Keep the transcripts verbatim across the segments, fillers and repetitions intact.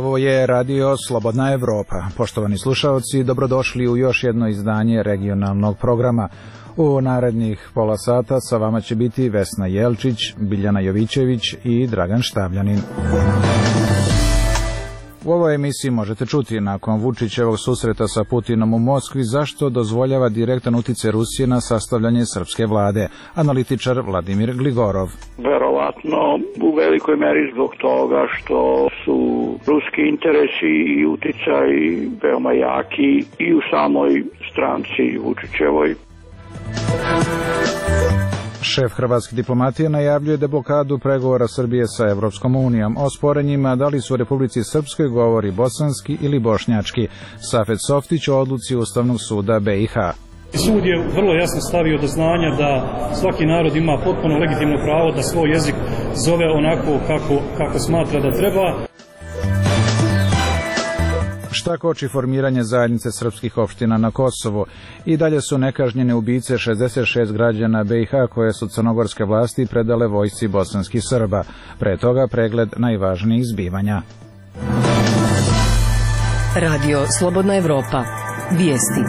Ovo je radio Slobodna Evropa. Poštovani slušaoci, dobrodošli u još jedno izdanje regionalnog programa. U narednih pola sata sa vama će biti Vesna Jelčić, Biljana Jovićević i Dragan Štavljanin. U ovoj emisiji možete čuti nakon Vučićevog susreta sa Putinom u Moskvi zašto dozvoljava direktan uticaj Rusije na sastavljanje srpske vlade. Analitičar Vladimir Gligorov. Verovatno u velikoj meri zbog toga što su ruski interesi i uticaj veoma jaki i u samoj stranci Vučićevoj. Šef hrvatske diplomatije najavljuje deblokadu pregovora Srbije sa Evropskom unijom. O sporenjima da li su u Republici Srpskoj govori bosanski ili bošnjački. Safet Softić o odluci Ustavnog suda B i H. Sud je vrlo jasno stavio do znanja da svaki narod ima potpuno legitimno pravo da svoj jezik zove onako kako, kako smatra da treba. Šta koči formiranje zajednice srpskih opština na Kosovu? I dalje su nekažnjene ubice šezdeset šest građana B i H koje su crnogorske vlasti predale vojsci bosanskih Srba. Pre toga pregled najvažnijih zbivanja. Radio Slobodna Evropa. Vijesti.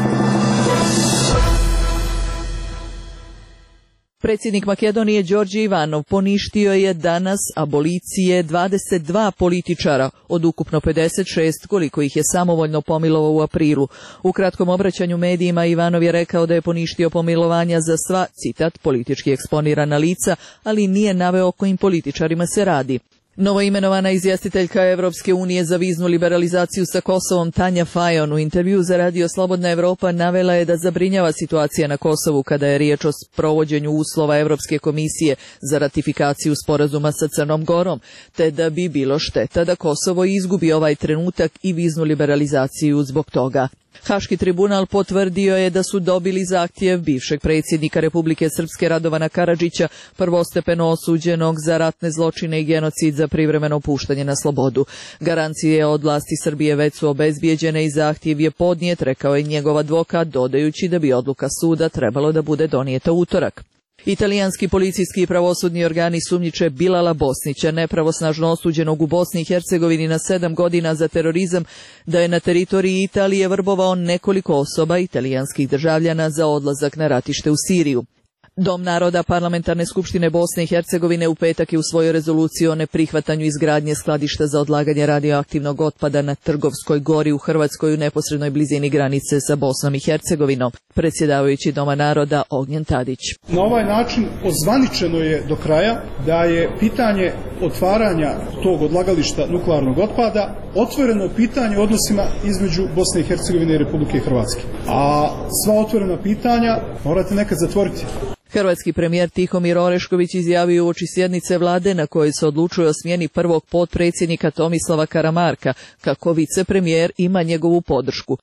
Predsjednik Makedonije Đorđe Ivanov poništio je danas abolicije dvadeset dva političara od ukupno pedeset šest, koliko ih je samovoljno pomilovao u aprilu. U kratkom obraćanju medijima Ivanov je rekao da je poništio pomilovanja za sva, citat, politički eksponirana lica, ali nije naveo o kojim političarima se radi. Novoimenovana izvjestiteljka Evropske unije za viznu liberalizaciju sa Kosovom Tanja Fajon u intervju za radio Slobodna Evropa navela je da zabrinjava situacija na Kosovu kada je riječ o provođenju uslova Evropske komisije za ratifikaciju sporazuma sa Crnom Gorom, te da bi bilo šteta da Kosovo izgubi ovaj trenutak i viznu liberalizaciju zbog toga. Haški tribunal potvrdio je da su dobili zahtjev bivšeg predsjednika Republike Srpske Radovana Karadžića, prvostepeno osuđenog za ratne zločine i genocid, za privremeno puštanje na slobodu. Garancije od vlasti Srbije već su obezbijeđene i zahtjev je podnijet, rekao je njegov advokat, dodajući da bi odluka suda trebalo da bude donijeta utorak. Italijanski policijski i pravosudni organi sumnjiče Bilala Bosnića, nepravosnažno osuđenog u Bosni i Hercegovini na sedam godina za terorizam, da je na teritoriji Italije vrbovao nekoliko osoba italijanskih državljana za odlazak na ratište u Siriju. Dom naroda Parlamentarne skupštine Bosne i Hercegovine u petak je usvojio rezoluciju o neprihvatanju izgradnje skladišta za odlaganje radioaktivnog otpada na Trgovskoj gori u Hrvatskoj u neposrednoj blizini granice sa Bosnom i Hercegovinom. Predsjedavajući Doma naroda Ognjen Tadić. Na ovaj način ozvaničeno je do kraja da je pitanje otvaranja tog odlagališta nuklearnog otpada otvoreno pitanje u odnosima između Bosne i Hercegovine i Republike Hrvatske. A sva otvorena pitanja morate nekad zatvoriti. Hrvatski premijer Tihomir Orešković izjavio uoči sjednice vlade na kojoj se odlučuje o smjeni prvog potpredsjednika Tomislava Karamarka, kako vicepremijer ima njegovu podršku.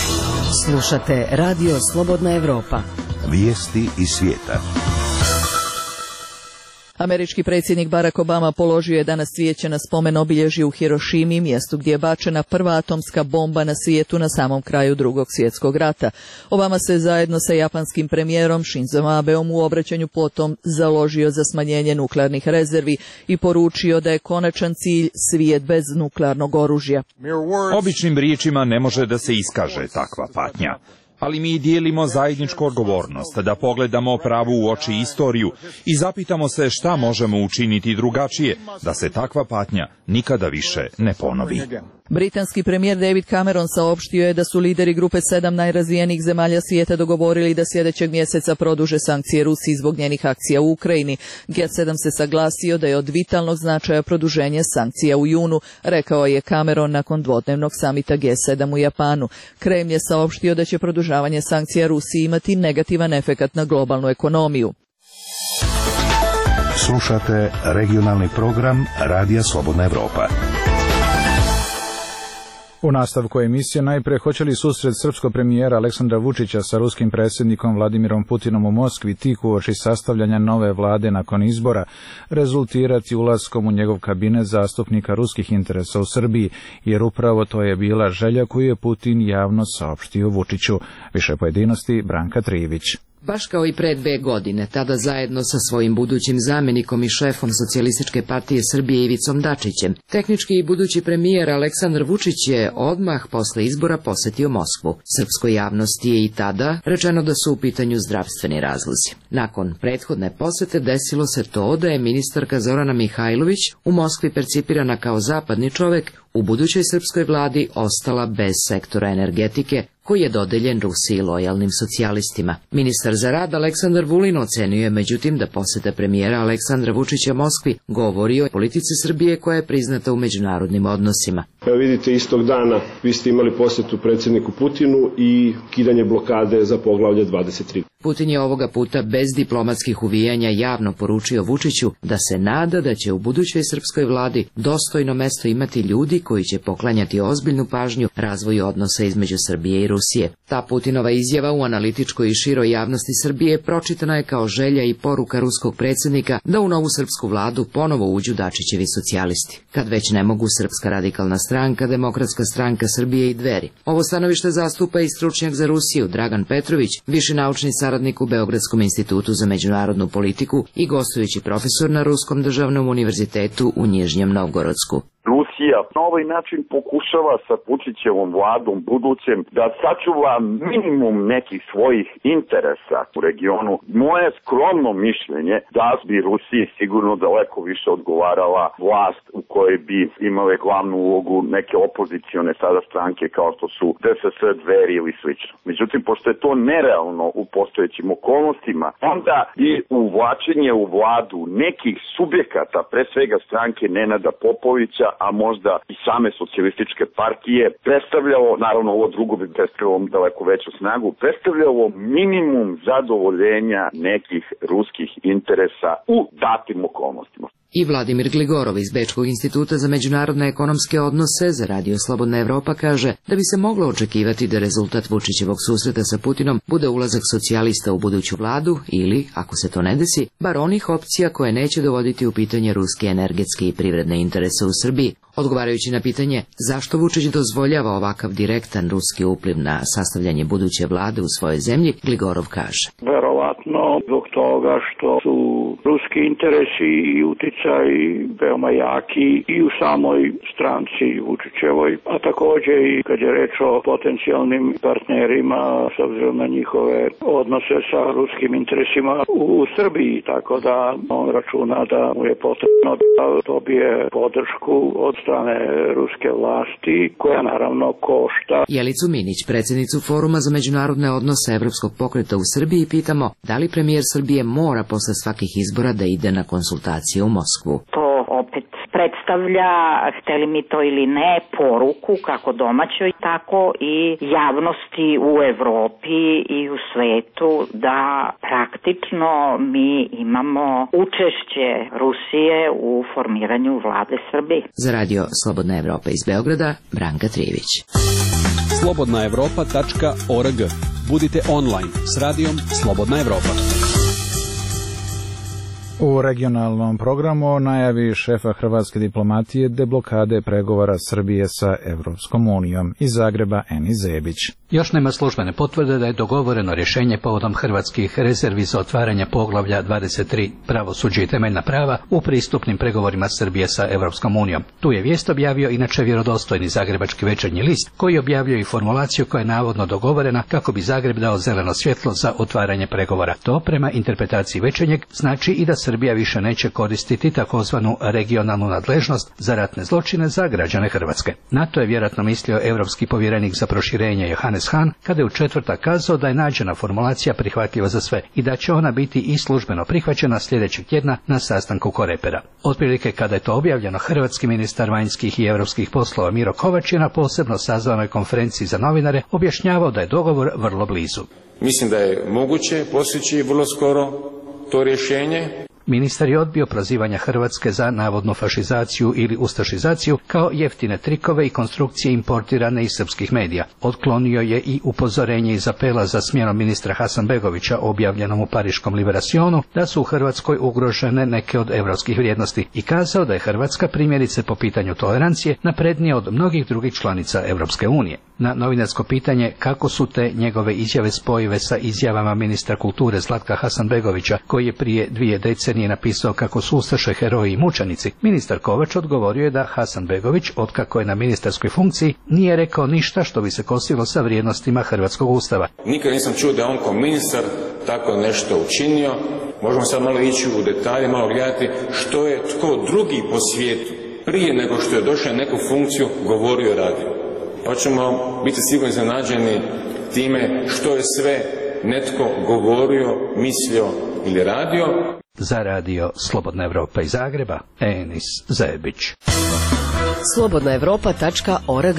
Slušate Radio Slobodna Evropa. Vijesti iz svijeta. Američki predsjednik Barack Obama položio je danas cvijeće na spomen obilježje u Hirošimi, mjestu gdje je bačena prva atomska bomba na svijetu na samom kraju Drugog svjetskog rata. Obama se zajedno sa japanskim premijerom Shinzom Abeom u obraćanju potom založio za smanjenje nuklearnih rezervi i poručio da je konačan cilj svijet bez nuklearnog oružja. Običnim riječima ne može da se iskaže takva patnja. Ali mi dijelimo zajedničku odgovornost da pogledamo pravu u oči istoriju i zapitamo se šta možemo učiniti drugačije da se takva patnja nikada više ne ponovi. Britanski premijer David Cameron saopštio je da su lideri grupe sedam najrazvijenijih zemalja svijeta dogovorili da sljedećeg mjeseca produže sankcije Rusiji zbog njenih akcija u Ukrajini. G sedam se saglasio da je od vitalnog značaja produženje sankcija u junu, rekao je Cameron nakon dvodnevnog samita G sedam u Japanu. Kremlj je saopštio da će produžavanje sankcija Rusiji imati negativan efekat na globalnu ekonomiju. Slušate regionalni program Radija Slobodna Evropa. U nastavku emisije najprije hoće li susret srpskog premijera Aleksandra Vučića sa ruskim predsjednikom Vladimirom Putinom u Moskvi tik uoči sastavljanja nove vlade nakon izbora rezultirati ulaskom u njegov kabinet zastupnika ruskih interesa u Srbiji, jer upravo to je bila želja koju je Putin javno saopštio Vučiću. Više pojedinosti Branka Trivić. Baš kao i pre dve godine, tada zajedno sa svojim budućim zamjenikom i šefom Socijalističke partije Srbije Ivicom Dačićem, tehnički i budući premijer Aleksandar Vučić je odmah posle izbora posetio Moskvu. Srpskoj javnosti je i tada rečeno da su u pitanju zdravstveni razlozi. Nakon prethodne posete desilo se to da je ministarka Zorana Mihajlović, u Moskvi percipirana kao zapadni čovek, u budućoj srpskoj vladi ostala bez sektora energetike, koji je dodeljen Rusiji lojalnim socijalistima. Ministar za rad Aleksandar Vulin ocenio je međutim da poseta premijera Aleksandra Vučića Moskvi govori o politici Srbije koja je priznata u međunarodnim odnosima. Evo vidite, istog dana vi ste imali posjetu predsjedniku Putinu i kidanje blokade za poglavlje dvadeset tri. Putin je ovoga puta bez diplomatskih uvijanja javno poručio Vučiću da se nada da će u budućoj srpskoj vladi dostojno mesto imati ljudi koji će poklanjati ozbiljnu pažnju razvoju odnosa između Srbije i Rusije. Ta Putinova izjava u analitičkoj i široj javnosti Srbije pročitana je kao želja i poruka ruskog predsjednika da u novu srpsku vladu ponovo uđu Dačićevi socijalisti. Kad već ne mogu Srpska radikalna stranka, Demokratska stranka Srbije i Dveri. Ovo stanovište zastupa i stručnjak za Rusiju Dragan Petrović, viši naučni saradnik u Beogradskom institutu za međunarodnu politiku i gostujući profesor na Ruskom državnom univerzitetu u Nižnjem Novgorodsku. Rusija na ovaj način pokušava sa Vučićevom vladom budućem da sačuva minimum nekih svojih interesa u regionu. Moje skromno mišljenje da bi Rusiji sigurno daleko više odgovarala vlast u kojoj bi imale glavnu ulogu neke opozicione sada stranke kao što su D S S, Dveri ili slično. Međutim, pošto je to nerealno u postojećim okolnostima, onda i uvlačenje u vladu nekih subjekata, pre svega stranke Nenada Popovića, a možda i same socijalističke partije, predstavljalo, naravno ovo drugo bi predstavljalo daleko veću snagu, predstavljalo minimum zadovoljenja nekih ruskih interesa u datim okolnostima. I Vladimir Gligorov iz Bečkog instituta za međunarodne ekonomske odnose za Radio Slobodna Evropa kaže da bi se moglo očekivati da rezultat Vučićevog susreta sa Putinom bude ulazak socijalista u buduću vladu ili, ako se to ne desi, bar onih opcija koje neće dovoditi u pitanje ruske energetske i privredne interese u Srbiji. Odgovarajući na pitanje zašto Vučić dozvoljava ovakav direktan ruski upliv na sastavljanje buduće vlade u svojoj zemlji, Gligorov kaže. Verovatno zbog toga što su ruski interesi i uticaj veoma jaki i u samoj stranci Vučićevoj, a također i kad je reč o potencijalnim partnerima s obzirom na njihove odnose sa ruskim interesima u Srbiji, tako da on računa da mu je potrebno da dobije podršku od strane ruske vlasti, koja naravno košta. Jelicu Minić, predsjednicu Foruma za međunarodne odnose Evropskog pokreta u Srbiji, pitamo da li premijer Srbije mora posle svakih izbora da ide na konsultacije u Moskvu. To opet predstavlja, hteli mi to ili ne, poruku kako domaćoj, tako i javnosti u Evropi i u svetu da praktično mi imamo učešće Rusije u formiranju vlade Srbije. Za Radio Slobodna Evropa iz Beograda, Branka Trijević. slobodna evropa tačka org. Budite online s radijom Slobodna Evropa. U regionalnom programu o najavi šefa hrvatske diplomatije deblokade pregovora Srbije sa Evropskom unijom. Iz Zagreba Eni Zebić. Još nema službene potvrde da je dogovoreno rješenje povodom hrvatskih rezervi za otvaranje poglavlja dvadeset tri pravosuđe i temeljna prava u pristupnim pregovorima Srbije sa Evropskom unijom. Tu je vijest objavio inače vjerodostojni zagrebački Večernji list, koji objavljuje i formulaciju koja je navodno dogovorena kako bi Zagreb dao zeleno svjetlo za otvaranje pregovora. To prema interpretaciji Večernjeg znači i da Srbija više neće koristiti takozvanu regionalnu nadležnost za ratne zločine za građane Hrvatske. Na to je vjerojatno mislio europski povjerenik za proširenje Johannes Hahn kada je u četvrtak kazao da je nađena formulacija prihvatljiva za sve i da će ona biti i službeno prihvaćena sljedećeg tjedna na sastanku Korepera. Otprilike kada je to objavljeno, hrvatski ministar vanjskih i europskih poslova Miro Kovač je na posebno sazvanoj konferenciji za novinare objašnjavao da je dogovor vrlo blizu. Mislim da je moguće postići vrlo skoro to rješenje. Ministar je odbio prozivanja Hrvatske za navodnu fašizaciju ili ustašizaciju kao jeftine trikove i konstrukcije importirane iz srpskih medija. Otklonio je i upozorenje iz apela za smjenom ministra Hasanbegovića objavljenom u pariškom Liberationu da su u Hrvatskoj ugrožene neke od evropskih vrijednosti i kazao da je Hrvatska primjerice po pitanju tolerancije naprednija od mnogih drugih članica Europske unije. Na novinarsko pitanje kako su te njegove izjave spojive sa izjavama ministra kulture Zlatka Hasanbegovića, koji je prije dvije decenije napisao kako su ustaše heroji i mučenici, ministar Kovač odgovorio je da Hasanbegović, otkako je na ministarskoj funkciji, nije rekao ništa što bi se kosilo sa vrijednostima hrvatskog ustava. Nikad nisam čuo da je on kao ministar tako nešto učinio. Možemo sad malo ići u detalje, malo gledati što je tko drugi po svijetu prije nego što je došao na neku funkciju govorio i radio. Pa ćemo biti sigurno iznenađeni time što je sve netko govorio, mislio ili radio. Za radio Slobodna Evropa iz Zagreba, Enis Zebić. slobodna evropa tačka org.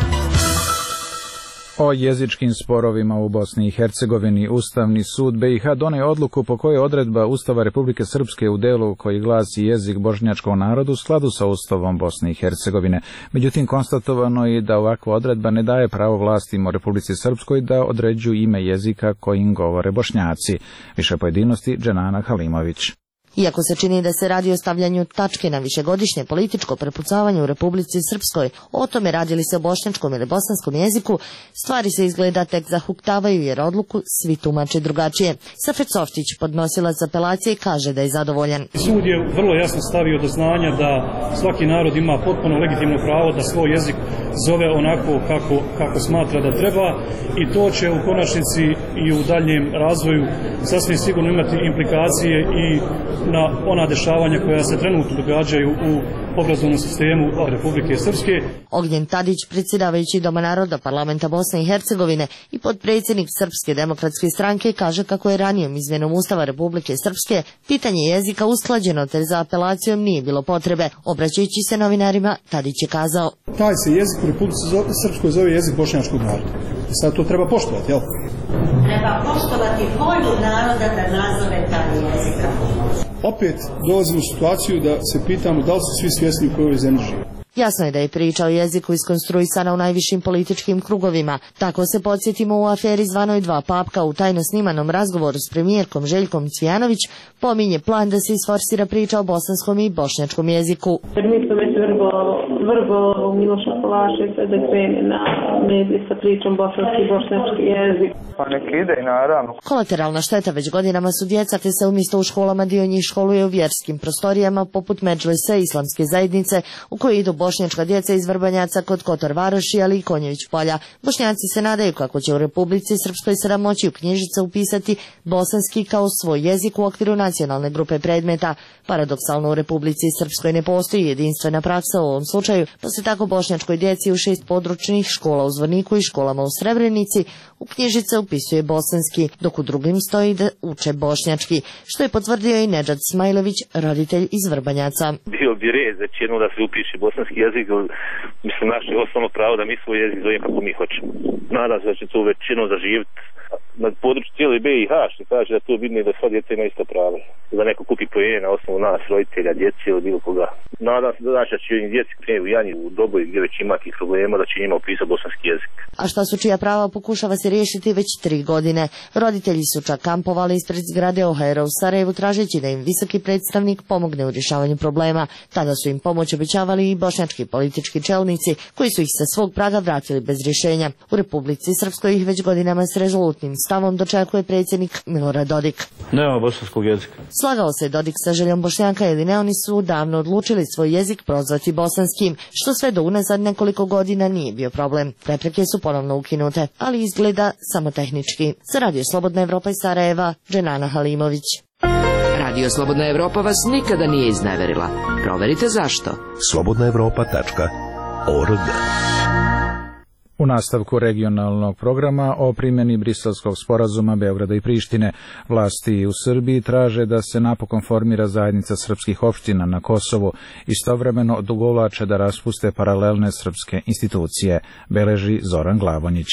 O jezičkim sporovima u Bosni i Hercegovini Ustavni sud B i H donio odluku po kojoj odredba Ustava Republike Srpske u delu koji glasi jezik bošnjačkog naroda u skladu sa Ustavom Bosne i Hercegovine. Međutim, konstatovano je da ovakva odredba ne daje pravo vlastima u Republici Srpskoj da određuju ime jezika kojim govore Bošnjaci. Više pojedinosti Dženana Halimović. Iako se čini da se radi o stavljanju tačke na višegodišnje političko prepucavanje u Republici Srpskoj, o tome radili se o bošnjačkom ili bosanskom jeziku, stvari se izgleda tek zahuktavaju jer odluku svi tumače drugačije. Safet Softić, podnosilac apelacije, kaže da je zadovoljan. Sud je vrlo jasno stavio do znanja da svaki narod ima potpuno legitimno pravo da svoj jezik zove onako kako, kako smatra da treba i to će u konačnici i u daljem razvoju sasvim sigurno imati implikacije i na ona dešavanja koja se trenutno događaju u obrazovnom sistemu Republike Srpske. Ognjen Tadić, predsjedavajući Doma naroda Parlamenta Bosne i Hercegovine i potpredsjednik Srpske demokratske stranke, kaže kako je ranijom izmjenom Ustava Republike Srpske pitanje jezika usklađeno te za apelacijom nije bilo potrebe. Obraćajući se novinarima, Tadić je kazao: taj se jezik u Republici Srpskoj zove jezik bošnjačkog naroda. I sad to treba poštovati, jel? Treba poštovati volju naroda da nazove taj jezik. Opet dolazimo u situaciju da se pitamo da li su svi svjesni u kojoj zemlji žive. Jasno je da je priča o jeziku iskonstruisana u najvišim političkim krugovima. Tako se podsjetimo u aferi zvanoj Dva papka u tajno snimanom razgovoru s premijerkom Željkom Cvijanović pominje plan da se isforsira priča o bosanskom i bošnjačkom jeziku. Jer mi smo već vrbo, vrbo Miloša Palaševića da krene na medije sa pričom bosanski i bošnjački jezik. Pa neki ide i naravno. Kolateralna šteta već godinama su djeca, te se umjesto u školama dio njih školuje u vjerskim prostorijama poput Medžlisa islamske zajednice u kojoj idu bošnjačka djeca iz Vrbanjaca kod Kotor Varoši, ali i Konjević polja. Bošnjaci se nadaju kako će u Republici Srpskoj sada moći u knjižice upisati bosanski kao svoj jezik u okviru nacionalne grupe predmeta. Paradoksalno u Republici Srpskoj ne postoji jedinstvena praksa u ovom slučaju, pa se tako bošnjačkoj djeci u šest područnih škola u Zvorniku i školama u Srebrenici u knjižice upisuje bosanski, dok u drugim stoji da uče bošnjački, što je potvrdio i Nedžad Smajlović, roditelj iz Vrbanjaca. Bio bi red već jedno da se upiše bosanski jezik, mislim naše osnovno pravo da mi svoj jezik zovemo kako mi hoćemo. Nadam se da će to većinom zaživiti na području cijeli B i H, što kaže da to vidne da sva djeca ima isto pravo. Da neko kupi pojene na osnovu nas, roditelja, djeci ili bilo koga. Nadam se da znači da će im djeci krenuti u Janji u dobu gdje već ima tih problema, da će njima upisati bosanski jezik. A šta su čija prava pokušava se riješiti već tri godine. Roditelji su čak kampovali ispred zgrade O H R-a u Sarajevu tražeći da im visoki predstavnik pomogne u rješavanju problema. Tada su im pomoć obećavali i bošnjački politički čelnici koji su ih sa svog praga vratili bez rješenja. U Republici Srpskoj ih već godinama s rezolutnim stavom dočekuje predsjednik Milorad Dodik. Nema bosanskog jezika. Slagao se Dodik sa željom Bošnjaka ili ne, oni su davno odlučili svoj jezik prozvati bosanskim, što sve do unazad nekoliko godina nije bio problem. Prepreke su ponovno ukinute, ali izgleda samo tehnički. Za Radio Slobodna Evropa iz Sarajeva, Dženana Halimović. Radio Slobodna Evropa vas nikada nije izneverila. Proverite zašto. slobodna evropa tačka org. U nastavku regionalnog programa o primjeni Briselskog sporazuma Beograda i Prištine, vlasti u Srbiji traže da se napokon formira zajednica srpskih opština na Kosovu, istovremeno odugovlače da raspuste paralelne srpske institucije, beleži Zoran Glavonjić.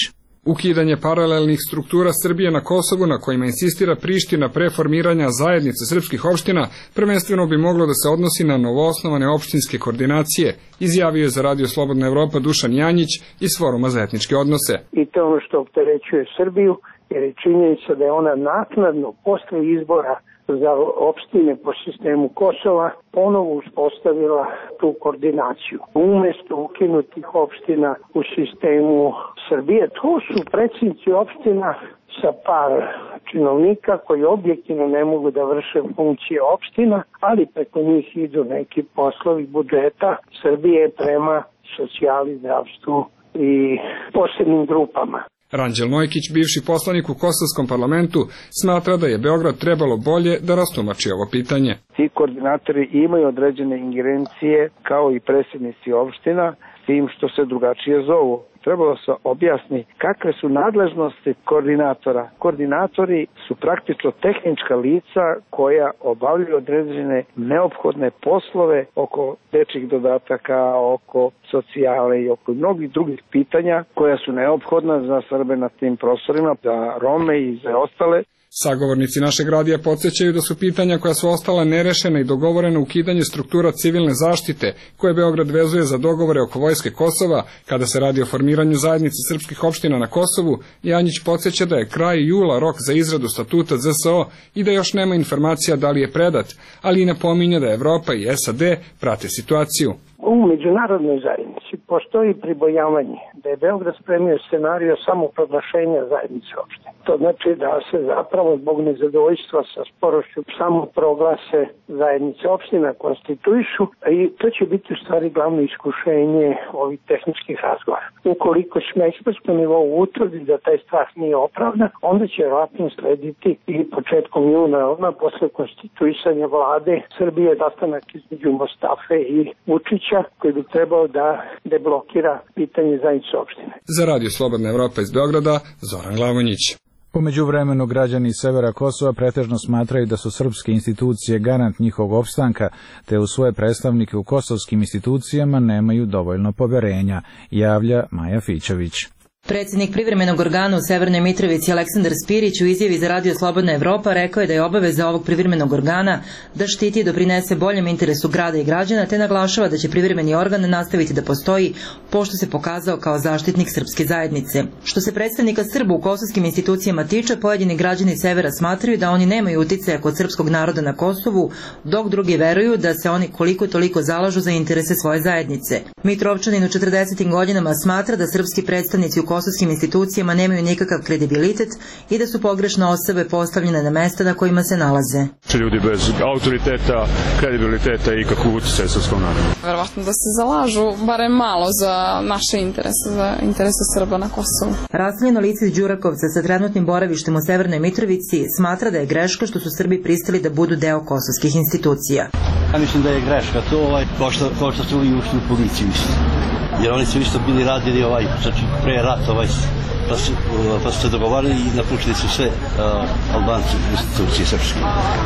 Ukidanje paralelnih struktura Srbije na Kosovu na kojima insistira Priština pre formiranja zajednice srpskih opština prvenstveno bi moglo da se odnosi na novoosnovane opštinske koordinacije, izjavio je za Radio Slobodna Evropa Dušan Janjić iz Foruma za etničke odnose. I to je ono što opterećuje Srbiju, jer je činjenica da je ona naknadno posle izbora za opštine po sistemu Kosova ponovo uspostavila tu koordinaciju. Umesto ukinutih opština u sistemu Srbije, to su predsjednici opština sa par činovnika koji objektivno ne mogu da vrše funkcije opština, ali preko njih idu neki poslovi budžeta Srbije prema socijali, zdravstvu i posebnim grupama. Ranđel Nojkić, bivši poslanik u kosovskom parlamentu, smatra da je Beograd trebalo bolje da rastumači ovo pitanje. Ti koordinatori imaju određene ingerencije kao i predsjednici opština, s tim što se drugačije zovu. Trebalo se objasni kakve su nadležnosti koordinatora. Koordinatori su praktično tehnička lica koja obavljaju određene neophodne poslove oko dečjih dodataka, oko socijale i oko mnogih drugih pitanja koja su neophodna za Srbe na tim prostorima, za Rome i za ostale. Sagovornici našeg radija podsjećaju da su pitanja koja su ostala nerešena i dogovorena ukidanje struktura civilne zaštite koje Beograd vezuje za dogovore oko vojske Kosova kada se radi o formiranju zajednice srpskih opština na Kosovu. Janjić podsjeća da je kraj jula rok za izradu statuta Z S O i da još nema informacija da li je predat, ali i napominje da Evropa i S A D prate situaciju. U međunarodnoj zajednici postoji pribojavanje da je Beograd spremio scenario samoproglašenja zajednice opštine. To znači da se zapravo zbog nezadovoljstva sa sporošću samoproglase zajednice opština konstituišu i to će biti u stvari glavno iskušenje ovih tehničkih razgovora. Ukoliko će na ekspertskom nivou utvrdi da taj strah nije opravdan, onda će vjerojatno slediti i početkom juna, odmah posle konstituisanja vlade Srbije, sastanak između Mostafe i Vučića, koji bi trebao da deblokira pitanje zajednice opštine. Za Radio Slobodna Evropa iz Beograda, Zoran Glavonjić. U međuvremenu građani severa Kosova pretežno smatraju da su srpske institucije garant njihovog opstanka, te u svoje predstavnike u kosovskim institucijama nemaju dovoljno poverenja, javlja Maja Fićević. Predsjednik privremenog organa u Severnoj Mitrovici Aleksandar Spirić u izjavi za Radio Slobodna Evropa rekao je da je obaveza ovog privremenog organa da štiti i doprinese boljem interesu grada i građana, te naglašava da će privremeni organ nastaviti da postoji pošto se pokazao kao zaštitnik srpske zajednice. Što se predstavnika Srba u kosovskim institucijama tiče, pojedini građani severa smatraju da oni nemaju uticaja kod srpskog naroda na Kosovu, dok drugi veruju da se oni koliko toliko zalažu za interese svoje zajednice. Mitrovčanin u četrdesetim godinama smatra da srpski predstavnici u kosovskim institucijama nemaju nikakav kredibilitet i da su pogrešne osobe postavljene na mesta na kojima se nalaze. Ljudi bez autoriteta, kredibiliteta i kakvog uticaja srpskom narodu. Verovatno da se zalažu barem malo za naše interese, za interese Srba na Kosovu. Raseljeno lice iz Đurakovca sa trenutnim boravištem u Severnoj Mitrovici smatra da je greška što su Srbi pristali da budu deo kosovskih institucija. Ja mislim da je greška to, ovaj, ko što, ko što su i ušli u policiju isto. Jer oni su isto bili radili ovaj, znači pre rata, ovaj, pa su, pa su se dogovarali i napučili su sve uh, Albanci u institucije srpske.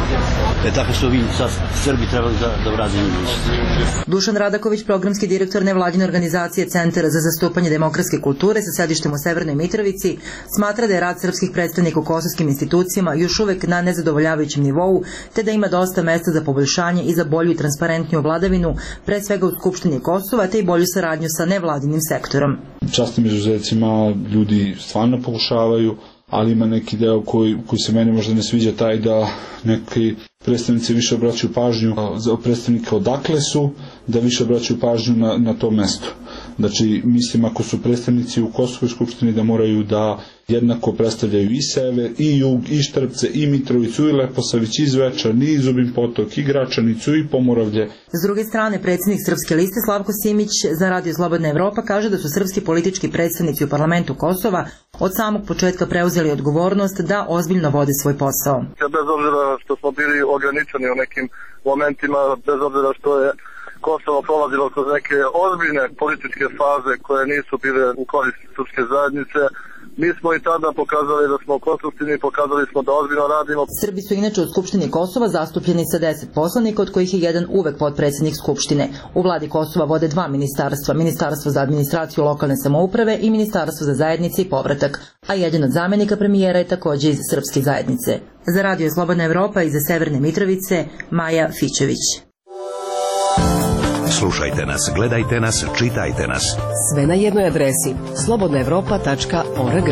E tako su vi sad Srbi trebali da, da uradi isto. Dušan Radaković, programski direktor nevladine organizacije Centara za zastupanje demokratske kulture sa sedištem u Severnoj Mitrovici, smatra da je rad srpskih predstavnika u kosovskim institucijama još uvek na nezadovoljavajućem nivou, te da ima dosta mesta za poboljšanje i za bolju i transparentniju vladavinu, pre svega u Skupštini Kosova, te i bolju saradnju sa nevladinim sektorom. Častim izuzecima ljudi stvarno pokušavaju, ali ima neki deo koji, koji se meni možda ne sviđa, taj da neki predstavnici više obraćaju pažnju za predstavnike odakle su, da više obraćaju pažnju na, na to mesto. Znači, mislim, ako su predstavnici u Kosovoj skupštini da moraju da jednako predstavljaju i sever, i jug, i Štrpce, i Mitrovicu, i Leposavić, i Zvečan, i Zubin Potok, i Gračanicu, i Pomoravlje. S druge strane, predsjednik Srpske liste Slavko Simić za Radio Slobodna Evropa kaže da su srpski politički predstavnici u parlamentu Kosova od samog početka preuzeli odgovornost da ozbiljno vode svoj posao. Bez obzira što smo bili ograničeni u nekim momentima, bez obzira što je Kosovo prolazilo kroz neke ozbiljne političke faze koje nisu bile u korist srpske zajednice, Mi smo i tada pokazali da smo konstruktivni, pokazali smo da ozbiljno radimo. Srbi su inače u Skupštini Kosova zastupljeni sa deset poslanika, od kojih je jedan uvek potpredsjednik Skupštine. U vladi Kosova vode dva ministarstva, Ministarstvo za administraciju lokalne samouprave i Ministarstvo za zajednice i povratak, a jedan od zamenika premijera je takođe iz srpske zajednice. Za Radio Slobodna Evropa iz Severne Mitrovice, Maja Fićević. Slušajte nas, gledajte nas, čitajte nas. Sve na jednoj adresi slobodna evropa tačka org.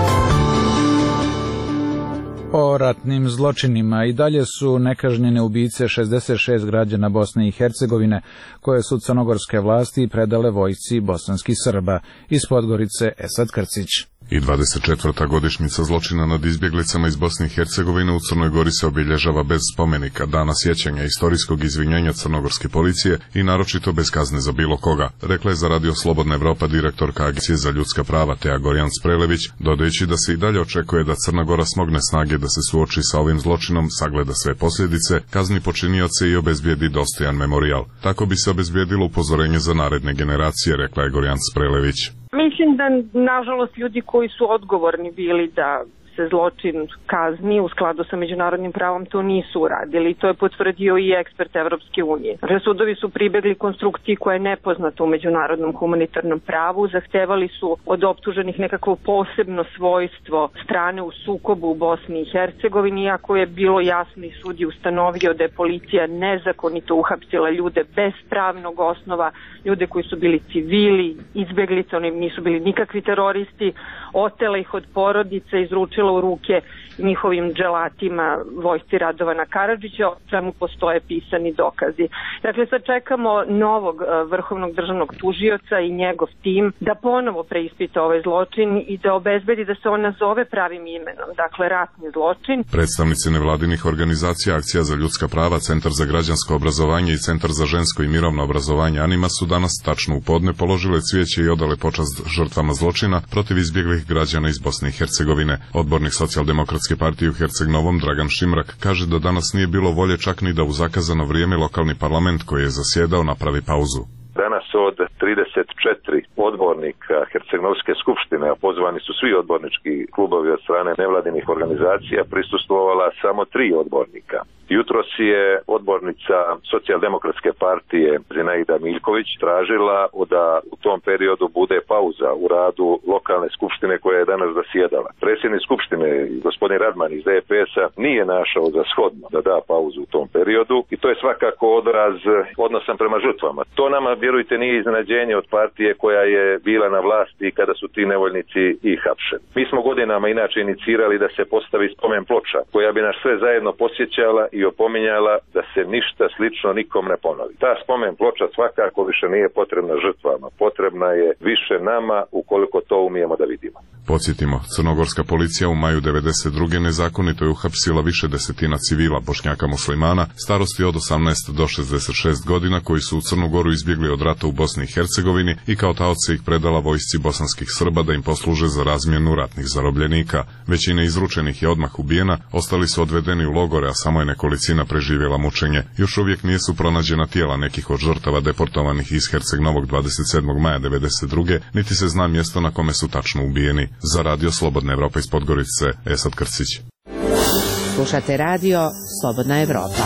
O ratnim zločinima i dalje su nekažnjene ubice šezdeset šest građana Bosne i Hercegovine, koje su crnogorske vlasti predale vojsci bosanskih Srba. Iz Podgorice Esad Krcić. I dvadeset četvrta godišnjica zločina nad izbjeglicama iz Bosne i Hercegovine u Crnoj Gori se obilježava bez spomenika, dana sjećanja istorijskog izvinjenja crnogorske policije i naročito bez kazne za bilo koga, rekla je za Radio Slobodna Evropa direktorka Agencije za ljudska prava Teja Gorjan Sprelević, dodajući da se i dalje očekuje da Crna Gora smogne snage da se suoči sa ovim zločinom, sagleda sve posljedice, kazni počinioce i obezbijedi dostojan memorijal. Tako bi se obezbijedilo upozorenje za naredne generacije, rekla je Gorjan Sprelević. Mislim da, nažalost, ljudi koji su odgovorni bili da se zločin kazni u skladu sa međunarodnim pravom to nisu uradili. To je potvrdio i ekspert Evropske unije. Dakle, sudovi su pribegli konstrukciji koja je nepoznata u međunarodnom humanitarnom pravu. Zahtevali su od optuženih nekakvo posebno svojstvo strane u sukobu u Bosni i Hercegovini, iako je bilo jasno i sud je ustanovio da je policija nezakonito uhapsila ljude bez pravnog osnova, ljude koji su bili civili, izbeglice, oni nisu bili nikakvi teroristi, otela ih od porodice, izručila u ruke njihovim dželatima vojsci Radovana Karadžića, o čemu postoje pisani dokazi. Dakle, sad čekamo novog vrhovnog državnog tužioca i njegov tim da ponovo preispita ovaj zločin i da obezbedi da se on nazove pravim imenom, dakle ratni zločin. Predstavnici nevladinih organizacija Akcija za ljudska prava, Centar za građansko obrazovanje i Centar za žensko i mirovno obrazovanje Anima su danas tačno u podne položile cvijeće i odale počast žrtvama zločina protiv izbjeglih građana iz Bosne i Hercegovine. Odbornik Socijaldemokratske partije u Herceg Novom Dragan Šimrak kaže da danas nije bilo volje čak ni da u zakazano vrijeme lokalni parlament koji je zasjedao napravi pauzu. Danas od trideset četiri odbornika Hercegnovske skupštine, a pozvani su svi odbornički klubovi od strane nevladinih organizacija, prisustvovala samo tri odbornika. Jutros je odbornica Socijaldemokratske partije Zinaida Miljković tražila da u tom periodu bude pauza u radu lokalne skupštine koja je danas zasjedala. Predsjednik skupštine, gospodin Radman iz D P S-a, nije našao za shodno da da pauzu u tom periodu i to je svakako odraz odnosa prema žrtvama. To nama, vjerujte, nije iznenađenje od partije koja je bila na vlasti kada su ti nevoljnici i hapšeni. Mi smo godinama inače inicirali da se postavi spomen ploča koja bi nas sve zajedno posjećala i opominjala da se ništa slično nikom ne ponovi. Ta spomen ploča svakako više nije potrebna žrtvama, potrebna je više nama ukoliko to umijemo da vidimo. Podsjetimo, crnogorska policija u maju devedeset druge nezakonito je uhapsila više desetina civila Bošnjaka muslimana starosti od osamnaest do šezdeset šest godina koji su u Crnu Goru izbjegli od rata u Bosni i Hercegovini i kao taoce ih predala vojsci bosanskih Srba da im posluže za razmjenu ratnih zarobljenika. Većina izručenih je odmah ubijena, ostali su odvedeni u logore, a samo je nekolicina preživjela mučenje. Još uvijek nisu pronađena tijela nekih od žrtava deportovanih iz Herceg Novog dvadeset sedmog maja devedeset druge, niti se zna mjesto na kome su tačno ubijeni. Za Radio Slobodna Evropa iz Podgorice, Esad Krcić. Slušate Radio Slobodna Evropa.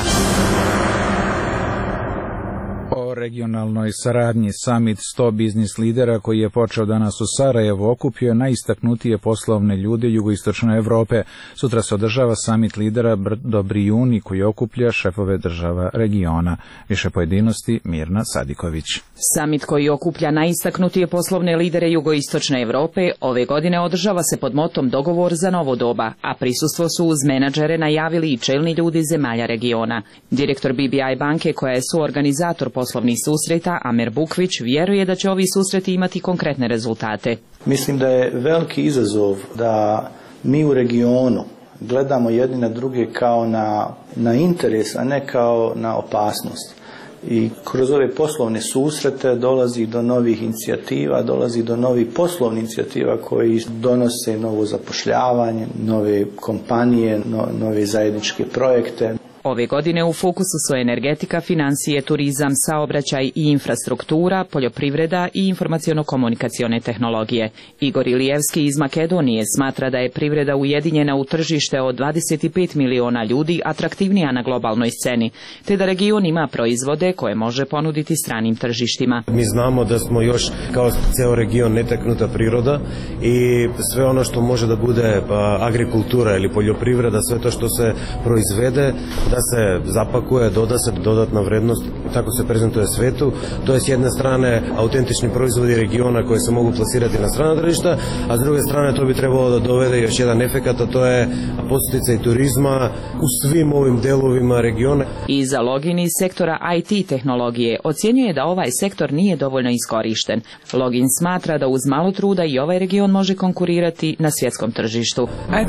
O regionalnoj saradnji Summit sto biznis lidera koji je počeo danas u Sarajevu okupio najistaknutije poslovne ljude jugoistočne Evrope. Sutra se održava Summit lidera do Brijuni koji okuplja šefove država regiona. Više pojedinosti Mirna Sadiković. Summit koji okuplja najistaknutije poslovne lidere jugoistočne Evrope ove godine održava se pod motom Dogovor za novo doba, a prisustvo su uz menadžere najavili i čelni ljudi zemalja regiona. Direktor B B I banke koja je suorganizator poslovnih susreta, Amer Bukvić, vjeruje da će ovi susreti imati konkretne rezultate. Mislim da je veliki izazov da mi u regionu gledamo jedni na druge kao na, na interes, a ne kao na opasnost. I kroz ove poslovne susrete dolazi do novih inicijativa, dolazi do novih poslovnih inicijativa koji donose novo zapošljavanje, nove kompanije, no, nove zajedničke projekte. Ove godine u fokusu su energetika, financije, turizam, saobraćaj i infrastruktura, poljoprivreda i informaciono-komunikacione tehnologije. Igor Ilijevski iz Makedonije smatra da je privreda ujedinjena u tržište od dvadeset pet miliona ljudi atraktivnija na globalnoj sceni, te da region ima proizvode koje može ponuditi stranim tržištima. Mi znamo da smo još kao ceo region netaknuta priroda i sve ono što može da bude agrikultura ili poljoprivreda, sve to što se proizvede, da se zapakuje, doda se dodatna vrednost, tako se prezentuje svetu. To je s jedne strane autentični proizvodi regiona koje se mogu plasirati na strana tržišta, a s druge strane to bi trebalo da dovede još jedan efekat, a to je podsticaj turizma u svim ovim delovima regiona. Iza Login iz sektora I T tehnologije ocjenjuje da ovaj sektor nije dovoljno iskorišten. Login smatra da uz malo truda i ovaj region može konkurirati na svjetskom tržištu.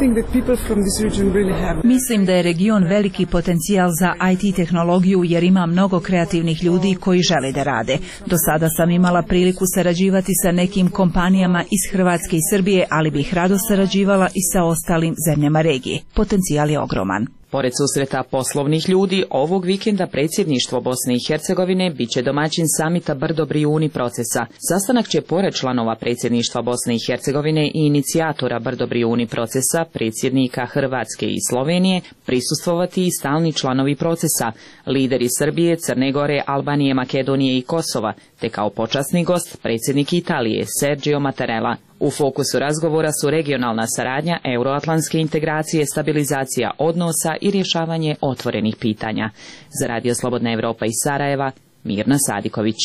Mislim da je region veliki potencijal za I T tehnologiju jer ima mnogo kreativnih ljudi koji žele da rade. Do sada sam imala priliku sarađivati sa nekim kompanijama iz Hrvatske i Srbije, ali bih rado sarađivala i sa ostalim zemljama regije. Potencijal je ogroman. Pored susreta poslovnih ljudi, ovog vikenda predsjedništvo Bosne i Hercegovine biće domaćin samita Brdo-Brijuni procesa. Sastanak će pored članova predsjedništva Bosne i Hercegovine i inicijatora Brdo-Brijuni procesa, predsjednika Hrvatske i Slovenije, prisustvovati i stalni članovi procesa, lideri Srbije, Crne Gore, Albanije, Makedonije i Kosova, te kao počasni gost predsjednik Italije Sergio Mattarella. U fokusu razgovora su regionalna saradnja, euroatlantske integracije, stabilizacija odnosa i rješavanje otvorenih pitanja. Za Radio Slobodna Evropa iz Sarajeva, Mirna Sadiković.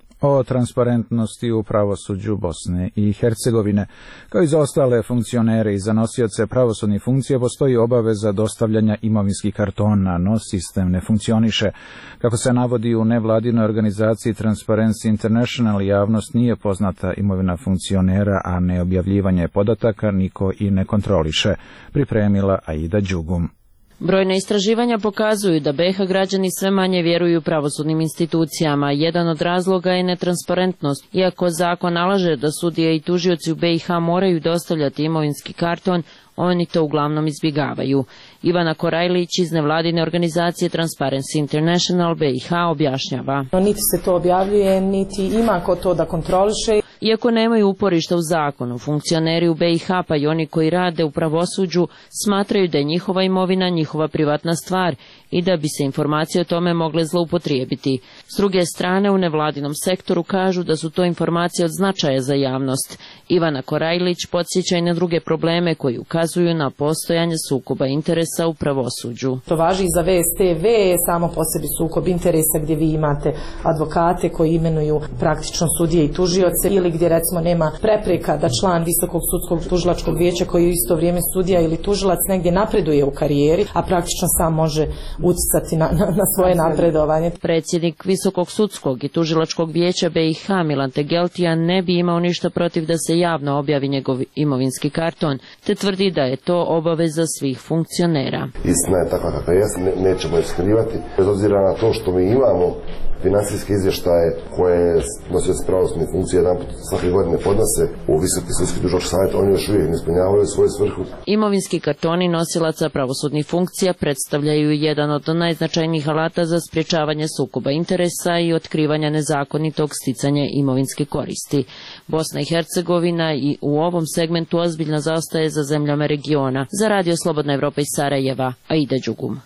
O transparentnosti u pravosuđu Bosne i Hercegovine. Kao i za ostale funkcionere i za nosioce pravosudnih funkcija postoji obaveza dostavljanja imovinskih kartona, no sistem ne funkcioniše. Kako se navodi u nevladinoj organizaciji Transparency International, javnost nije poznata imovina funkcionera, a neobjavljivanje podataka niko i ne kontroliše. Pripremila Aida Đugum. Brojna istraživanja pokazuju da B iH građani sve manje vjeruju pravosudnim institucijama. Jedan od razloga je netransparentnost. Iako zakon nalaže da sudije i tužioci u B iH moraju dostavljati imovinski karton, oni to uglavnom izbjegavaju. Ivana Korajlić iz nevladine organizacije Transparency International B iH objašnjava. Niti se to objavljuje, niti ima ko to da kontroliše. Iako nemaju uporišta u zakonu, funkcioneri u B iH pa i oni koji rade u pravosuđu smatraju da je njihova imovina njihova privatna stvar i da bi se informacije o tome mogle zloupotrijebiti. S druge strane, u nevladinom sektoru kažu da su to informacije od značaja za javnost. Ivana Korajlić podsjeća i na druge probleme koji ukazuju na postojanje sukoba interesa u pravosuđu. To važi i za V S T V, samo po sebi sukob interesa gdje vi imate advokate koji imenuju praktično sudije i tužioce ili gdje recimo nema prepreka da član Visokog sudskog tužilačkog vijeća koji u isto vrijeme sudija ili tužilac negdje napreduje u karijeri, a praktično sam može uticati na, na, na svoje napredovanje. Predsjednik Visokog sudskog i tužilačkog vijeća B iH Milan Tegeltija ne bi imao ništa protiv da se javno objavi njegov imovinski karton, te tvrdi da je to obaveza svih funkcionera. Istina je takva kakva jest, ne, nećemo je skrivati, bez obzira na to što mi imamo finansijske izvještaje koje nosioci pravosudne funkcije jedan put svake godine podnose u Visoki sudski tužilački savjet, oni još uvijek ne ispunjavaju svoju svrhu. Imovinski kartoni nosilaca pravosudnih funkcija predstavljaju jedan od najznačajnijih alata za sprječavanje sukoba interesa i otkrivanja nezakonitog sticanja imovinske koristi. Bosna i Hercegovina i u ovom segmentu ozbiljno zaostaje za zemljama regiona. Za Radio Slobodna Evropa iz Sarajeva, Aida Đugum.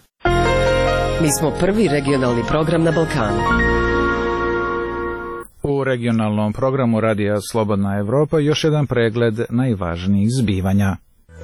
Mi smo prvi regionalni program na Balkanu. U regionalnom programu Radija Slobodna Evropa još jedan pregled najvažnijih zbivanja.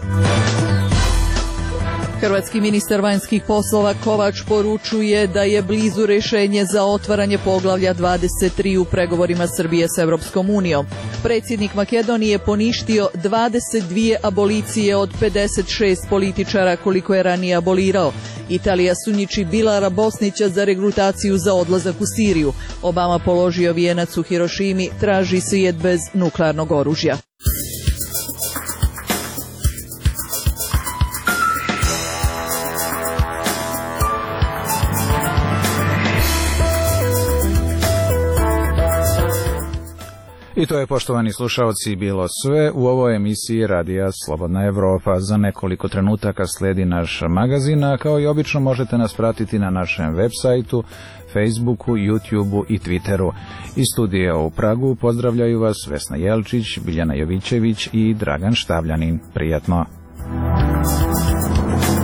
Hrvatski ministar vanjskih poslova Kovač poručuje da je blizu rješenje za otvaranje poglavlja dvadeset tri u pregovorima Srbije s Europskom unijom. Predsjednik Makedonije poništio dvadeset dvije abolicije od pedeset šest političara koliko je ranije abolirao. Italija sumnjiči Bilara Bosnića za regrutaciju za odlazak u Siriju. Obama položio vijenac u Hirošimi, traži svijet bez nuklearnog oružja. I to je, poštovani slušalci, bilo sve u ovoj emisiji Radija Slobodna Evropa. Za nekoliko trenutaka sledi naš magazin, a kao i obično možete nas pratiti na našem web sajtu, Facebooku, YouTubeu i Twitteru. Iz studija u Pragu pozdravljaju vas Vesna Jelčić, Biljana Jovićević i Dragan Štavljanin. Prijatno!